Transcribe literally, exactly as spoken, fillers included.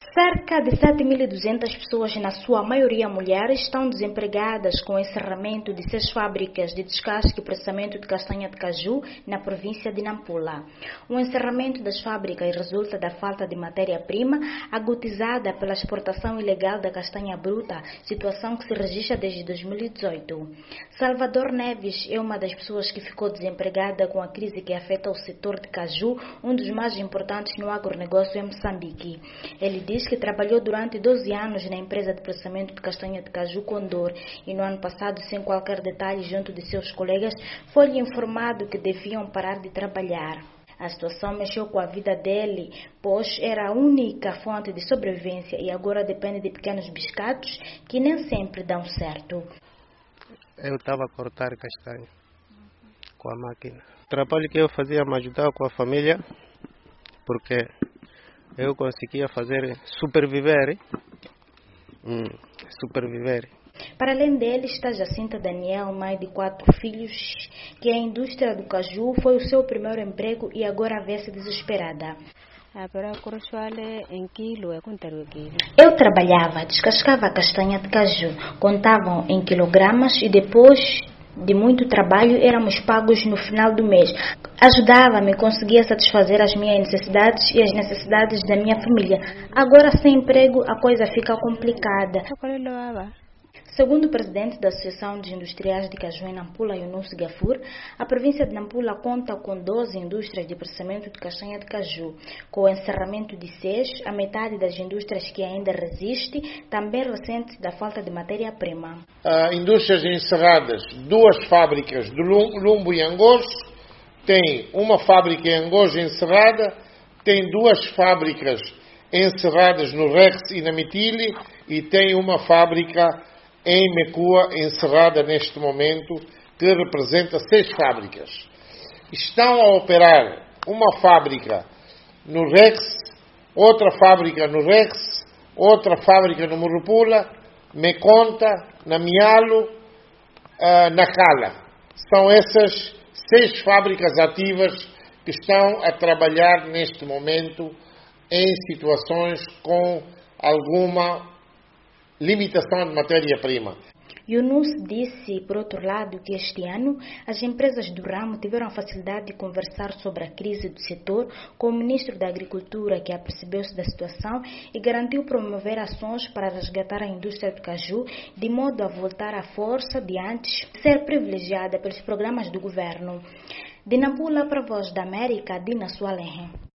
Cerca de sete mil e duzentas pessoas, na sua maioria mulheres, estão desempregadas com o encerramento de seis fábricas de descasque e processamento de castanha de caju na província de Nampula. O encerramento das fábricas resulta da falta de matéria-prima agudizada pela exportação ilegal da castanha bruta, situação que se registra desde dois mil e dezoito. Salvador Neves é uma das pessoas que ficou desempregada com a crise que afeta o setor de caju, um dos mais importantes no agronegócio em Moçambique. Ele diz que trabalhou durante doze anos na empresa de processamento de castanha de caju Condor e no ano passado, sem qualquer detalhe junto de seus colegas, foi-lhe informado que deviam parar de trabalhar. A situação mexeu com a vida dele, pois era a única fonte de sobrevivência e agora depende de pequenos biscatos que nem sempre dão certo. Eu estava a cortar castanha com a máquina. O trabalho que eu fazia me ajudava com a família, porque eu conseguia fazer superviver, hum, superviver. Para além dele está Jacinta Daniel, mãe de quatro filhos, que a indústria do caju foi o seu primeiro emprego e agora vê-se desesperada. Eu trabalhava, descascava a castanha de caju, contavam em quilogramas e depois de muito trabalho éramos pagos no final do mês. Ajudava-me, conseguia satisfazer as minhas necessidades e as necessidades da minha família. Agora, sem emprego, a coisa fica complicada. Segundo o presidente da Associação de Industriais de Caju em Nampula, Yunus Gafur, a província de Nampula conta com doze indústrias de processamento de castanha de caju. Com o encerramento de seis, a metade das indústrias que ainda resiste também ressente da falta de matéria-prima. Uh, indústrias encerradas, duas fábricas de Lumbo e Angós, tem uma fábrica em Angós encerrada, tem duas fábricas encerradas no Rex e na Mitili e tem uma fábrica em Mecua, encerrada neste momento, que representa seis fábricas. Estão a operar uma fábrica no Rex, outra fábrica no Rex, outra fábrica no Murupula, Meconta, na Mialo, uh, na Cala. São essas seis fábricas ativas que estão a trabalhar neste momento em situações com alguma limitação de matéria-prima. Yunus disse, por outro lado, que este ano as empresas do ramo tiveram a facilidade de conversar sobre a crise do setor com o ministro da Agricultura, que apercebeu-se da situação e garantiu promover ações para resgatar a indústria do caju, de modo a voltar à força de antes ser privilegiada pelos programas do governo. De Nampula para a Voz da América, Dina Sualenhe.